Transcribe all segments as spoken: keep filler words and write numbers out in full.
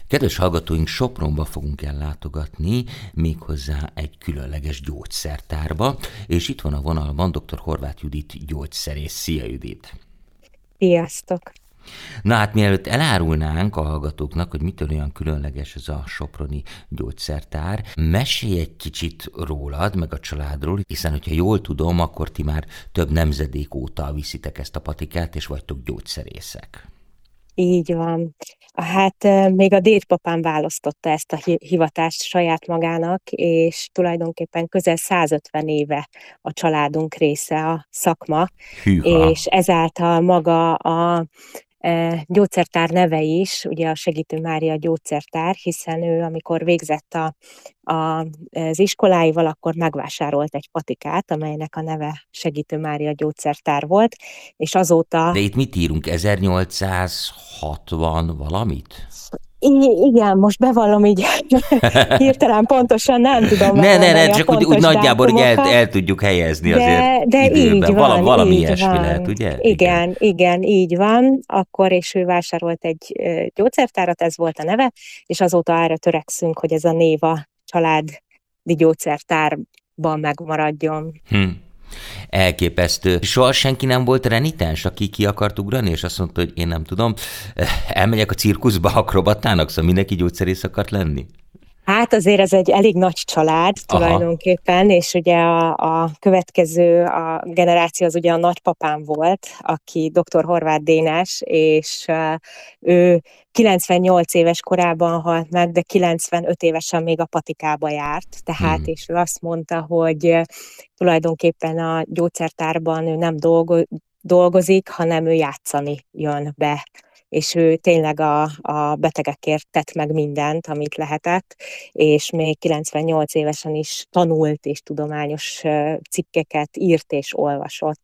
Kedves hallgatóink, Sopronba fogunk ellátogatni, méghozzá egy különleges gyógyszertárba, és itt van a vonalban dr. Horváth Judit gyógyszerész. Szia, Judit! Sziasztok! Na hát mielőtt elárulnánk a hallgatóknak, hogy mitől olyan különleges ez a soproni gyógyszertár, mesélj egy kicsit rólad, meg a családról, hiszen hogyha jól tudom, akkor ti már több nemzedék óta viszitek ezt a patikát, és vagytok gyógyszerészek. Így van. Hát még a dédpapám választotta ezt a hivatást saját magának, és tulajdonképpen közel százötven éve a családunk része a szakma, Hűha. És ezáltal maga a gyógyszertár neve is, ugye a Segítő Mária gyógyszertár, hiszen ő, amikor végzett a, a, az iskoláival, akkor megvásárolt egy patikát, amelynek a neve Segítő Mária gyógyszertár volt, és azóta... De itt mit írunk? ezernyolcszázhatvan valamit? I- igen, most bevallom így, hirtelen pontosan nem tudom. Ne, ne, ne, csak úgy, úgy nagyjából el, el tudjuk helyezni de, azért de időben. Így van, Val- valami így ilyesmi van. lehet, ugye? Igen, igen, igen, így van. Akkor és ő vásárolt egy gyógyszertárat, ez volt a neve, és azóta arra törekszünk, hogy ez a név a családi gyógyszertárban megmaradjon. Hm. Elképesztő. Soha senki nem volt renitens, aki ki akart ugrani, és azt mondta, hogy én nem tudom, elmegyek a cirkuszba akrobatának, szóval mindenki gyógyszerész akart lenni? Hát azért ez egy elég nagy család tulajdonképpen, Aha. és ugye a, a következő a generáció az ugye a nagypapám volt, aki doktor Horváth Dénes, és uh, ő kilencvennyolc éves korában halt meg, de kilencvenöt évesen még a patikába járt, tehát, hmm. és ő azt mondta, hogy uh, tulajdonképpen a gyógyszertárban ő nem dolgo, dolgozik, hanem ő játszani jön be. És ő tényleg a, a betegekért tett meg mindent, amit lehetett, és még kilencvennyolc évesen is tanult, és tudományos cikkeket írt és olvasott.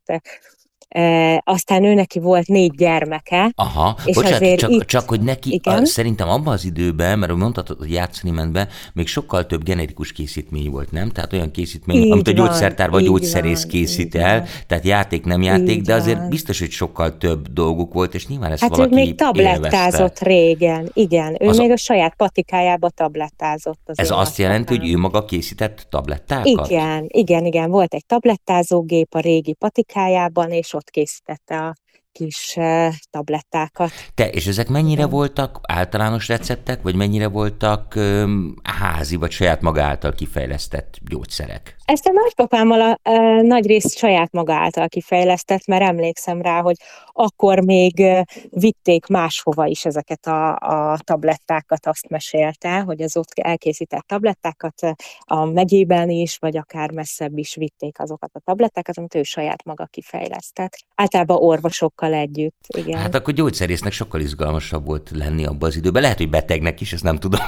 E, aztán ő neki volt négy gyermeke. Aha, és bocsánat, azért csak, itt, csak hogy neki a, szerintem abban az időben, mert mondhatod, hogy játszani ment be, még sokkal több generikus készítmény volt, nem? Tehát olyan készítmény, így amit a gyógyszertár vagy gyógyszerész van, készít el, van. Tehát játék, nem játék, így de azért van. Biztos, hogy sokkal több dolguk volt, és nyilván ezt hát valaki ő még tablettázott élvezte. Régen, igen, ő az még a saját patikjába tablettázott. Ez azt jelenti, hogy ő maga készített tablettákat? Igen, igen, igen, volt egy tablettázógép a régi patikájában, és ott készítette a kis uh, tablettákat. Te, és ezek mennyire Igen. voltak általános receptek, vagy mennyire voltak um, házi, vagy saját maga által kifejlesztett gyógyszerek? Ezt a nagypapámmal a, a nagy részt saját maga által kifejlesztett, mert emlékszem rá, hogy akkor még vitték máshova is ezeket a, a tablettákat, azt mesélte, hogy az ott elkészített tablettákat a megyében is, vagy akár messzebb is vitték azokat a tablettákat, amit ő saját maga kifejlesztett. Általában orvosokkal együtt, igen. Hát akkor gyógyszerésznek sokkal izgalmasabb volt lenni abban az időben. Lehet, hogy betegnek is, ezt nem tudom.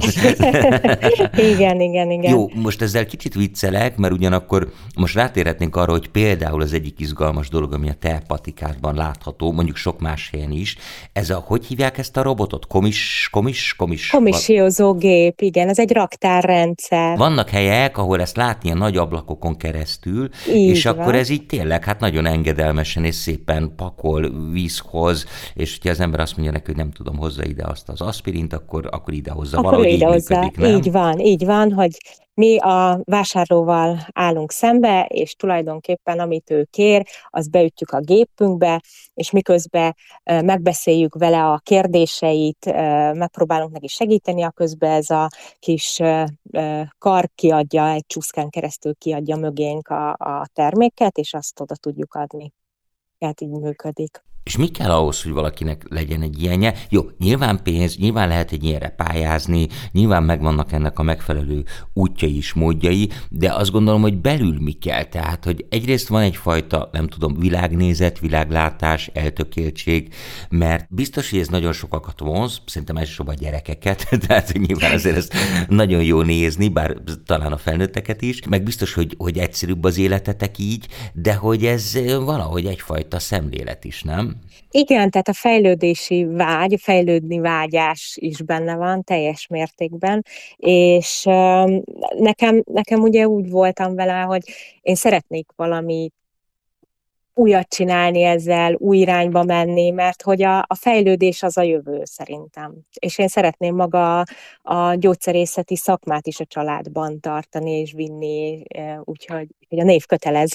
igen, igen, igen. Jó, most ezzel kicsit viccelek, mert ugyanakkor most rátérhetnénk arra, hogy például az egyik izgalmas dolog, ami a te patikádban látható, mondjuk sok más helyen is, ez a, hogy hívják ezt a robotot? Komis, komis, komis? Komisiózó gép, igen, ez egy raktárrendszer. Vannak helyek, ahol ezt látni a nagy ablakokon keresztül, így és van. Akkor ez így tényleg hát nagyon engedelmesen és szépen pakol, vízhoz, és hogyha az ember azt mondja neki, hogy nem tudom, hozza ide azt az aspirint, akkor, akkor ide hozza, akkor valahogy ide így hozzá. működik, nem? Így van, így van, hogy mi a vásárlóval állunk szembe, és tulajdonképpen amit ő kér, azt beütjük a gépünkbe, és miközben megbeszéljük vele a kérdéseit, megpróbálunk neki segíteni, a közben ez a kis kar kiadja, egy csúszkán keresztül kiadja mögénk a, a terméket, és azt oda tudjuk adni. Tehát így működik. És mi kell ahhoz, hogy valakinek legyen egy ilyenje? Jó, nyilván pénz, nyilván lehet egy ilyenre pályázni, nyilván megvannak ennek a megfelelő útjai és módjai, de azt gondolom, hogy belül mi kell. Tehát, hogy egyrészt van egyfajta, nem tudom, világnézet, világlátás, eltökéltség, mert biztos, hogy ez nagyon sokakat vonz, szerintem elsősorban a gyerekeket, tehát nyilván azért ezt nagyon jó nézni, bár talán a felnőtteket is, meg biztos, hogy, hogy egyszerűbb az életetek így, de hogy ez valahogy egyfajta szemlélet is, nem? Igen, tehát a fejlődési vágy, a fejlődni vágyás is benne van teljes mértékben, és nekem, nekem ugye úgy voltam vele, hogy én szeretnék valami újat csinálni ezzel, új irányba menni, mert hogy a, a fejlődés az a jövő szerintem. És én szeretném maga a gyógyszerészeti szakmát is a családban tartani és vinni, úgyhogy hogy a név kötelez.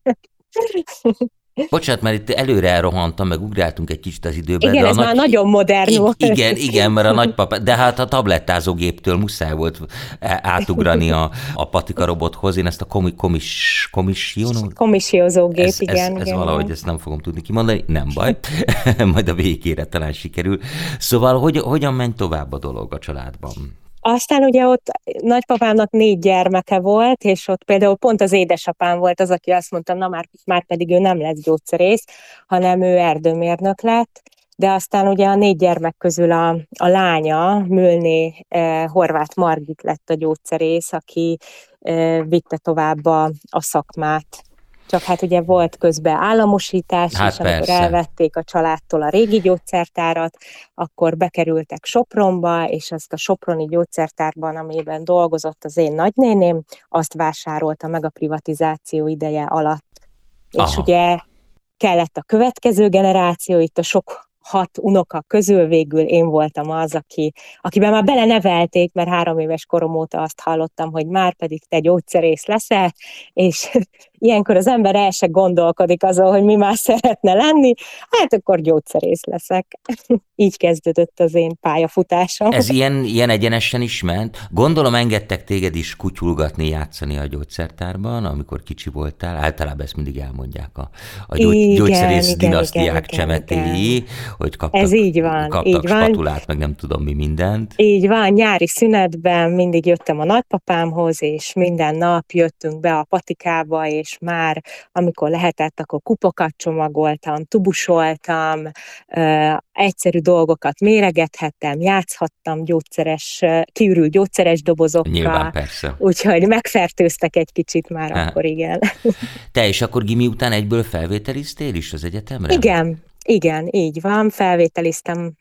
Bocsánat, mert itt előre elrohantam, meg ugráltunk egy kicsit az időben. Igen, de ez a már nagy... nagyon modern I- volt. Igen, igen, mert a nagypapa, de hát a tablettázógéptől muszáj volt átugrani a, a patika robothoz. Én ezt a komi, komis, komissionó... Komissiózógép, ez, igen. Ez, ez igen, valahogy igen. ezt nem fogom tudni kimondani, nem baj, majd a végére talán sikerül. Szóval hogy, hogyan ment tovább a dolog a családban? Aztán ugye ott nagypapámnak négy gyermeke volt, és ott például pont az édesapám volt az, aki azt mondta, na már, már pedig ő nem lesz gyógyszerész, hanem ő erdőmérnök lett, de aztán ugye a négy gyermek közül a, a lánya, Mülné eh, Horváth Margit lett a gyógyszerész, aki eh, vitte tovább a, a szakmát. Csak hát ugye volt közben államosítás, hát és amikor persze. elvették a családtól a régi gyógyszertárat, akkor bekerültek Sopronba, és azt a soproni gyógyszertárban, amiben dolgozott az én nagynéném, azt vásárolta meg a privatizáció ideje alatt. Aha. És ugye kellett a következő generáció, itt a sok hat unoka közül végül én voltam az, aki, akiben már belenevelték, mert három éves korom óta azt hallottam, hogy már pedig te gyógyszerész leszel, és ilyenkor az ember el se gondolkodik azon, hogy mi már szeretne lenni, hát akkor gyógyszerész leszek. Így kezdődött az én pályafutásom. Ez ilyen, ilyen egyenesen is ment? Gondolom engedtek téged is kutyulgatni, játszani a gyógyszertárban, amikor kicsi voltál. Általában ezt mindig elmondják a, a gyógy, igen, gyógyszerész igen, dinasztiák igen, csemetéi, igen. Hogy kaptak, ez így van, kaptak így spatulát, van. meg nem tudom mi mindent. Így van, nyári szünetben mindig jöttem a nagypapámhoz, és minden nap jöttünk be a patikába, és már amikor lehetett, akkor kupokat csomagoltam, tubusoltam, uh, egyszerű dolgokat méregethettem, játszhattam gyógyszeres, kiürült gyógyszeres dobozokkal. Nyilván, persze. Úgyhogy megfertőztek egy kicsit már ha. Akkor, igen. Te és akkor gimi után egyből felvételiztél is az egyetemre? Igen, igen, így van. Felvételiztem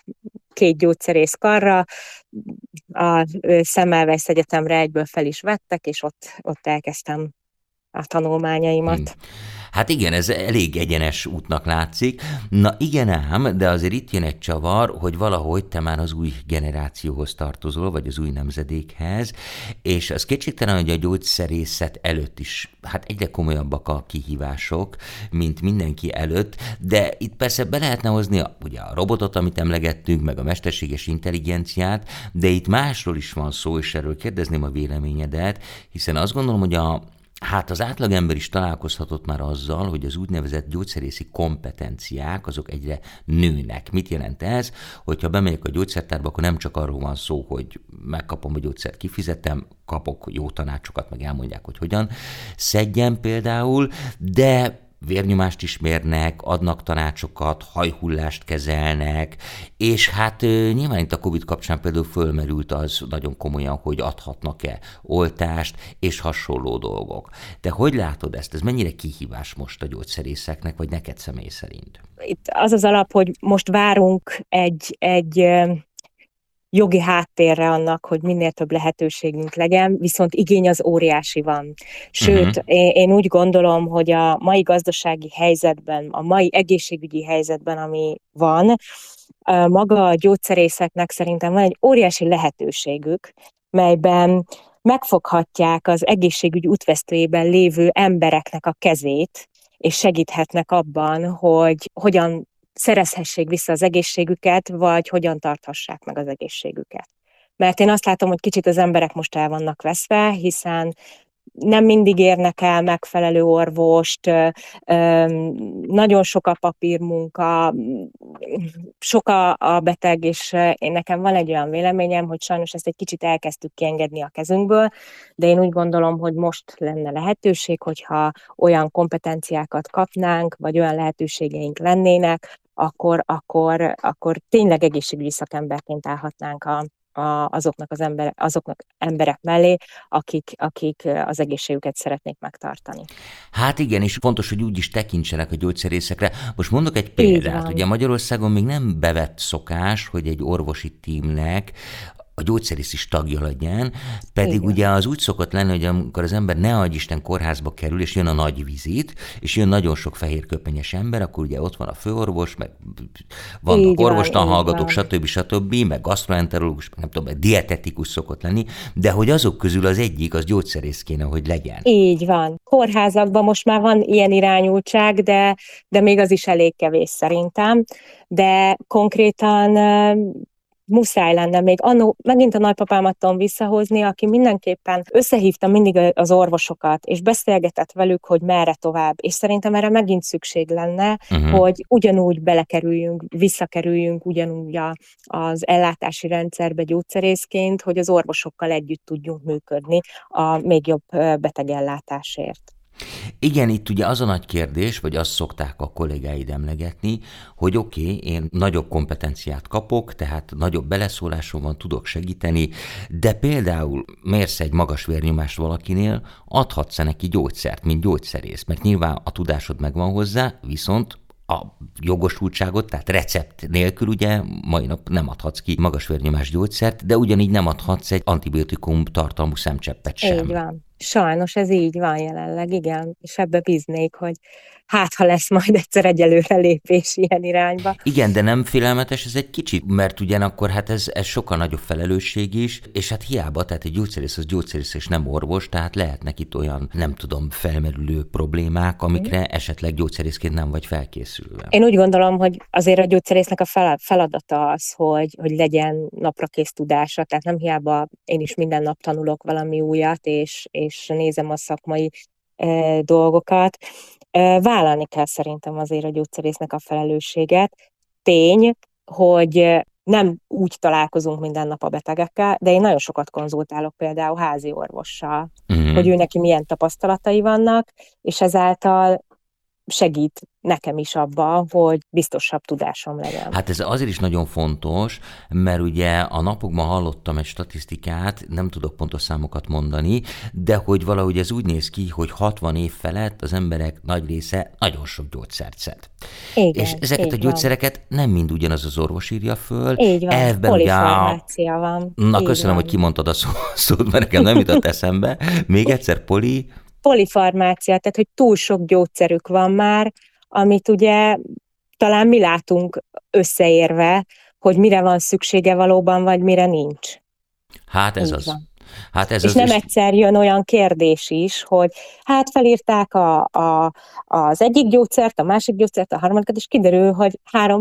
két gyógyszerész karra, a Semmelweis Egyetemre egyből fel is vettek, és ott, ott elkezdtem a tanulmányaimat. Hmm. Hát igen, ez elég egyenes útnak látszik. Na igen ám, de azért itt jön egy csavar, hogy valahogy te már az új generációhoz tartozol, vagy az új nemzedékhez, és az kétségtelen, hogy a gyógyszerészet előtt is hát egyre komolyabbak a kihívások, mint mindenki előtt, de itt persze be lehetne hozni a, ugye a robotot, amit emlegettünk, meg a mesterséges intelligenciát, de itt másról is van szó, és erről kérdezném a véleményedet, hiszen azt gondolom, hogy a Hát az átlagember is találkozhatott már azzal, hogy az úgynevezett gyógyszerészi kompetenciák azok egyre nőnek. Mit jelent ez? Hogyha bemegyek a gyógyszertárba, akkor nem csak arról van szó, hogy megkapom a gyógyszert, kifizetem, kapok jó tanácsokat, meg elmondják, hogy hogyan szedjem például, de vérnyomást is mérnek, adnak tanácsokat, hajhullást kezelnek, és hát nyilván itt a Covid kapcsán például fölmerült az nagyon komolyan, hogy adhatnak-e oltást, és hasonló dolgok. De hogy látod ezt? Ez mennyire kihívás most a gyógyszerészeknek, vagy neked személy szerint? Itt az az alap, hogy most várunk egy, egy jogi háttérre annak, hogy minél több lehetőségünk legyen, viszont igény az óriási van. Sőt, uh-huh. én, én úgy gondolom, hogy a mai gazdasági helyzetben, a mai egészségügyi helyzetben, ami van, maga a gyógyszerészeknek szerintem van egy óriási lehetőségük, melyben megfoghatják az egészségügy útvesztőjében lévő embereknek a kezét, és segíthetnek abban, hogy hogyan szerezhessék vissza az egészségüket, vagy hogyan tarthassák meg az egészségüket. Mert én azt látom, hogy kicsit az emberek most el vannak veszve, hiszen nem mindig érnek el megfelelő orvost, nagyon sok a papírmunka, sok a beteg, és én nekem van egy olyan véleményem, hogy sajnos ezt egy kicsit elkezdtük kiengedni a kezünkből, de én úgy gondolom, hogy most lenne lehetőség, hogyha olyan kompetenciákat kapnánk, vagy olyan lehetőségeink lennének, akkor, akkor, akkor tényleg egészségügyi szakemberként állhatnánk a A, azoknak az emberek, azoknak emberek mellé, akik, akik az egészségüket szeretnék megtartani. Hát igen, és fontos, hogy úgy is tekintsenek a gyógyszerészekre. Most mondok egy példát. Ugye Magyarországon még nem bevett szokás, hogy egy orvosi tímnek a gyógyszerész is tagja legyen, pedig Igen. ugye az úgy szokott lenni, hogy amikor az ember ne adj Isten kórházba kerül, és jön a nagy vizit, és jön nagyon sok fehérköpenyes ember, akkor ugye ott van a főorvos, meg vannak orvostanhallgatók, stb. stb., meg gasztroenterológus, meg nem tudom, meg dietetikus szokott lenni, de hogy azok közül az egyik, az gyógyszerész kéne, hogy legyen. Így van. Kórházakban most már van ilyen irányultság, de, de még az is elég kevés szerintem. De konkrétan muszáj lenne még annó, megint a nagypapámat tudom visszahozni, aki mindenképpen összehívta mindig az orvosokat, és beszélgetett velük, hogy merre tovább. És szerintem erre megint szükség lenne, uh-huh. hogy ugyanúgy belekerüljünk, visszakerüljünk ugyanúgy a, az ellátási rendszerbe gyógyszerészként, hogy az orvosokkal együtt tudjunk működni a még jobb betegellátásért. Igen, itt ugye az a nagy kérdés, vagy azt szokták a kollégáid emlegetni, hogy oké, okay, én nagyobb kompetenciát kapok, tehát nagyobb beleszólásom van, tudok segíteni, de például mérsz egy magas vérnyomást valakinél, adhatsz-e neki gyógyszert, mint gyógyszerész, mert nyilván a tudásod megvan hozzá, viszont a jogosultságot, tehát recept nélkül ugye mai nap nem adhatsz ki magas vérnyomás gyógyszert, de ugyanígy nem adhatsz egy antibiotikum tartalmú szemcseppet sem. Így van. Sajnos ez így van jelenleg, igen, és ebbe bíznék, hogy hát, ha lesz majd egyszer egy előrelépés ilyen irányba. Igen, de nem félelmetes ez egy kicsit, mert ugyanakkor hát ez, ez sokkal nagyobb felelősség is, és hát hiába, tehát egy gyógyszerész az gyógyszerész és nem orvos, tehát lehetnek itt olyan, nem tudom, felmerülő problémák, amikre mm. esetleg gyógyszerészként nem vagy felkészülve. Én úgy gondolom, hogy azért a gyógyszerésznek a feladata az, hogy, hogy legyen naprakész tudása, tehát nem hiába én is minden nap tanulok valami újat, és, és nézem a szakmai e, dolgokat. E, vállalni kell szerintem azért a gyógyszerésznek a felelősséget. Tény, hogy nem úgy találkozunk minden nap a betegekkel, de én nagyon sokat konzultálok például házi orvossal, mm-hmm. hogy ő neki milyen tapasztalatai vannak, és ezáltal segít nekem is abban, hogy biztosabb tudásom legyen. Hát ez azért is nagyon fontos, mert ugye a napokban hallottam egy statisztikát, nem tudok pontos számokat mondani, de hogy valahogy ez úgy néz ki, hogy hatvan év felett az emberek nagy része nagyon sok gyógyszert szed. Igen, és ezeket a gyógyszereket van. Nem mind ugyanaz az orvos írja föl. Így van, elfben polifarmácia van. Na, köszönöm, van. Hogy kimondtad a szót, mert nekem nem jutott eszembe. Még egyszer, poli... Polifarmácia, tehát hogy túl sok gyógyszerük van már, amit ugye talán mi látunk összeérve, hogy mire van szüksége valóban, vagy mire nincs. Hát ez Úgy az. Hát ez és az nem is... egyszer jön olyan kérdés is, hogy hát felírták a, a, az egyik gyógyszert, a másik gyógyszert, a harmadikat, és kiderül, hogy három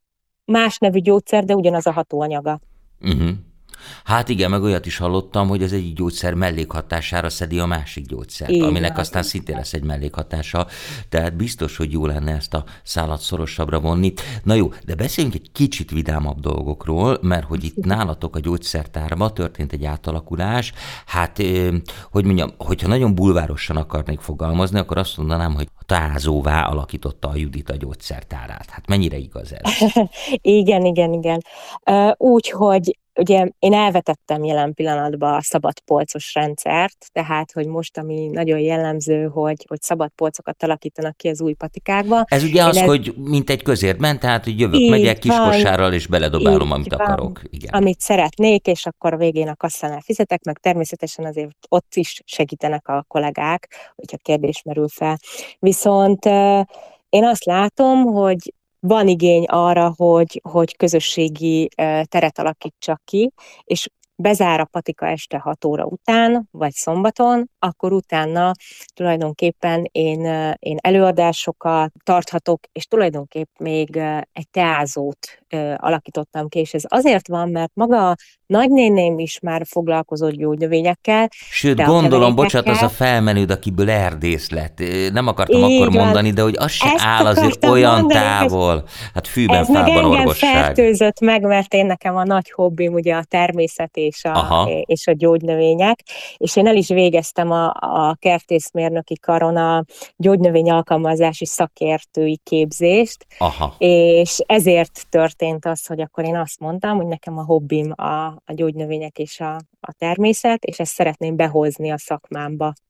más nevű gyógyszer, de ugyanaz a hatóanyaga. Uh-huh. Hát igen, meg olyat is hallottam, hogy az egyik gyógyszer mellékhatására szedi a másik gyógyszert, igen, aminek aztán szintén lesz egy mellékhatása, tehát biztos, hogy jó lenne ezt a szálat szorosabbra vonni. Na jó, de beszéljünk egy kicsit vidámabb dolgokról, mert hogy itt nálatok a gyógyszertárban történt egy átalakulás, hát, hogy mondjam, hogyha nagyon bulvárosan akarnék fogalmazni, akkor azt mondanám, hogy tázóvá alakította a Judit a gyógyszertárát. Hát mennyire igaz ez? igen, igen, igen. Úgy, hogy ugye én elvetettem jelen pillanatban a szabad polcos rendszert, tehát, hogy most, ami nagyon jellemző, hogy, hogy szabad polcokat alakítanak ki az új patikákba. Ez ugye én az, ez... hogy mint egy közértben, tehát, hogy jövök, így megyek kiskosárral, és beledobálom, amit van, akarok. Igen. Amit szeretnék, és akkor a végén a kasszánál fizetek, meg természetesen azért ott is segítenek a kollégák, hogyha kérdés merül fel. Viszont én azt látom, hogy van igény arra, hogy, hogy közösségi teret alakítsak ki, és bezár a patika este hat óra után, vagy szombaton, akkor utána tulajdonképpen én, én előadásokat tarthatok, és tulajdonképp még egy teázót alakítottam ki, és ez azért van, mert maga a nagynéném is már foglalkozott gyógynövényekkel. Sőt, gondolom, bocsánat, az a felmenőd, akiből erdész lett. Nem akartam így akkor van. mondani, de hogy az se Ezt áll azért olyan mondani, távol. Hát fűben, fában orvosság. Ez fertőzött meg, mert én nekem a nagy hobbim ugye a természet és a, és a gyógynövények, és én el is végeztem a, a kertészmérnöki karon a gyógynövény alkalmazási szakértői képzést, Aha. és ezért történt az, hogy akkor én azt mondtam, hogy nekem a hobbim a, a gyógynövények és a, a természet, és ezt szeretném behozni a szakmámba.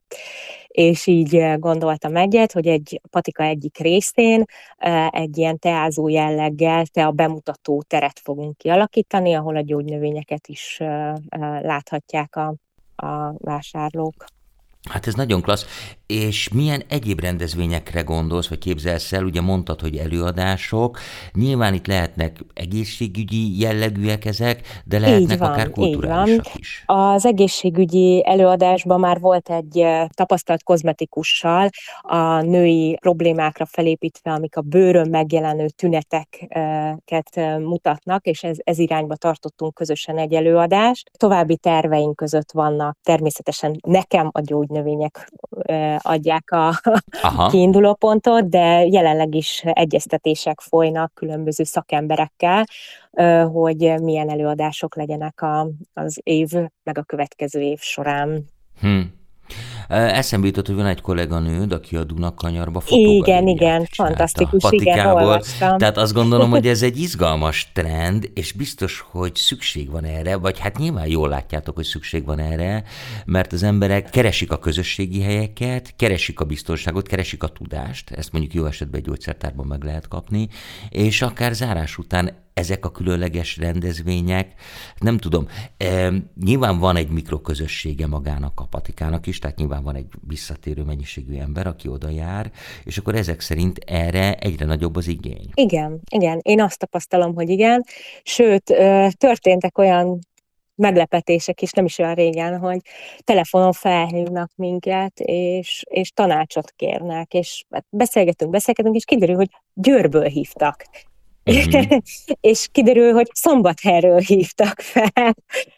És így gondoltam egyet, hogy egy patika egyik részén egy ilyen teázó jelleggel te a bemutató teret fogunk kialakítani, ahol a gyógynövényeket is láthatják a, a vásárlók. Hát ez nagyon klassz. És milyen egyéb rendezvényekre gondolsz, vagy képzelsz el? Ugye mondtad, hogy előadások. Nyilván itt lehetnek egészségügyi jellegűek ezek, de lehetnek van, akár kulturálisak is. Az egészségügyi előadásban már volt egy tapasztalt kozmetikussal a női problémákra felépítve, amik a bőrön megjelenő tüneteket mutatnak, és ez, ez irányba tartottunk közösen egy előadást. További terveink között vannak természetesen nekem a gyógynövények adják a Aha. kiinduló pontot, de jelenleg is egyeztetések folynak különböző szakemberekkel, hogy milyen előadások legyenek a, az év, meg a következő év során. Hmm. Eszembe jutott, hogy van egy kolléganőd, aki a Dunakanyarba fotógalériát Igen, igen, fantasztikus, igen, olvastam. Tehát azt gondolom, hogy ez egy izgalmas trend, és biztos, hogy szükség van erre, vagy hát nyilván jól látjátok, hogy szükség van erre, mert az emberek keresik a közösségi helyeket, keresik a biztonságot, keresik a tudást, ezt mondjuk jó esetben egy gyógyszertárban meg lehet kapni, és akár zárás után ezek a különleges rendezvények, nem tudom, e, nyilván van egy mikroközössége magának a patikának is, tehát nyilván van egy visszatérő mennyiségű ember, aki oda jár, és akkor ezek szerint erre egyre nagyobb az igény. Igen, igen, én azt tapasztalom, hogy igen, sőt, történtek olyan meglepetések is, nem is olyan régen, hogy telefonon felhívnak minket, és, és tanácsot kérnek, és beszélgetünk, beszélgetünk, és kiderül, hogy Győrből hívtak. Uh-huh. És kiderül, hogy Szombathelyről hívtak fel.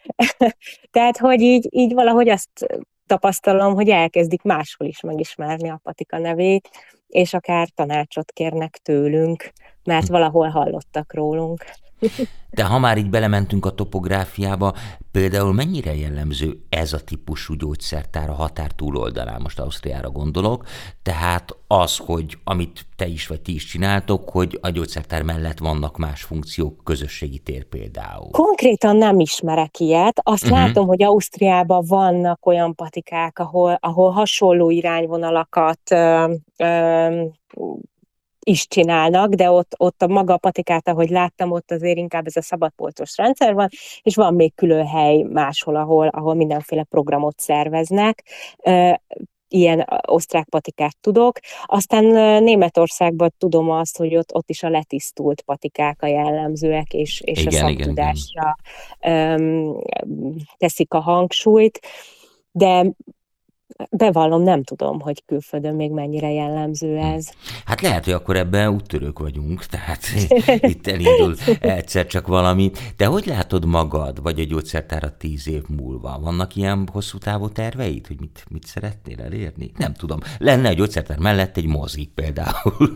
Tehát, hogy így, így valahogy azt tapasztalom, hogy elkezdik máshol is megismerni a patika nevét, és akár tanácsot kérnek tőlünk, mert valahol hallottak rólunk. De ha már így belementünk a topográfiába, például mennyire jellemző ez a típusú gyógyszertár a határ túloldalán, most Ausztriára gondolok, tehát az, hogy amit te is vagy ti is csináltok, hogy a gyógyszertár mellett vannak más funkciók, közösségi tér például. Konkrétan nem ismerek ilyet, azt uh-huh. látom, hogy Ausztriában vannak olyan patikák, ahol, ahol hasonló irányvonalakat ö, ö, is csinálnak, de ott, ott a maga a patikát, ahogy láttam, ott azért inkább ez a szabadpolcos rendszer van, és van még külön hely máshol, ahol, ahol mindenféle programot szerveznek. Ilyen osztrák patikát tudok. Aztán Németországban tudom azt, hogy ott, ott is a letisztult patikák a jellemzőek, és, és igen, a szaktudásra igen. teszik a hangsúlyt, de bevallom, nem tudom, hogy külföldön még mennyire jellemző ez. Hát lehet, hogy akkor ebben úttörők vagyunk, tehát itt elindul egyszer csak valami. De hogy látod magad, vagy a gyógyszertárat tíz év múlva? Vannak ilyen hosszú távú terveid, hogy mit, mit szeretnél elérni? Nem tudom. Lenne a gyógyszertár mellett egy mozi például.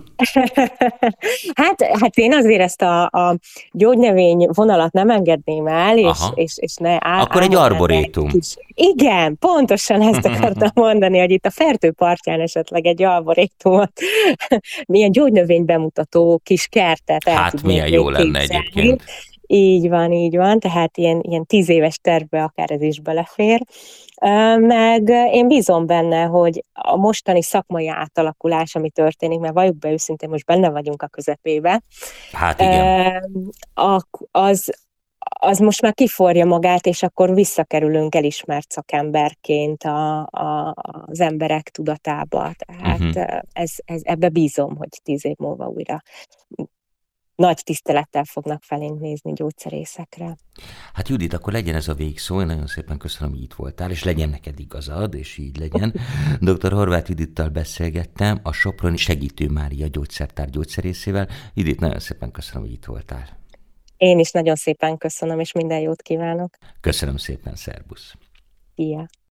hát, hát én azért ezt a, a gyógynövény vonalat nem engedném el, és, és, és ne áll. Akkor egy arborétum. Igen, pontosan ezt akartam mondani, hogy itt a Fertő partján esetleg egy arborétumot, milyen gyógynövény bemutató kis kertet el Hát milyen jó lenne egyébként. Így van, így van, tehát ilyen, ilyen tíz éves tervbe akár ez is belefér. Meg én bízom benne, hogy a mostani szakmai átalakulás, ami történik, mert valljuk be őszintén, most benne vagyunk a közepébe. Hát igen. Az, az most már kiforja magát, és akkor visszakerülünk elismert szakemberként a, a, az emberek tudatába. Tehát uh-huh. ez, ez, ebbe bízom, hogy tíz év múlva újra nagy tisztelettel fognak felénk nézni gyógyszerészekre. Hát Judit, akkor legyen ez a végszó, én nagyon szépen köszönöm, hogy itt voltál, és legyen neked igazad, és így legyen. doktor Horváth Judittal beszélgettem, a Soproni Segítő Mária Gyógyszertár gyógyszerészével. Judit, nagyon szépen köszönöm, hogy itt voltál. Én is nagyon szépen köszönöm, és minden jót kívánok. Köszönöm szépen, szervusz. Szia.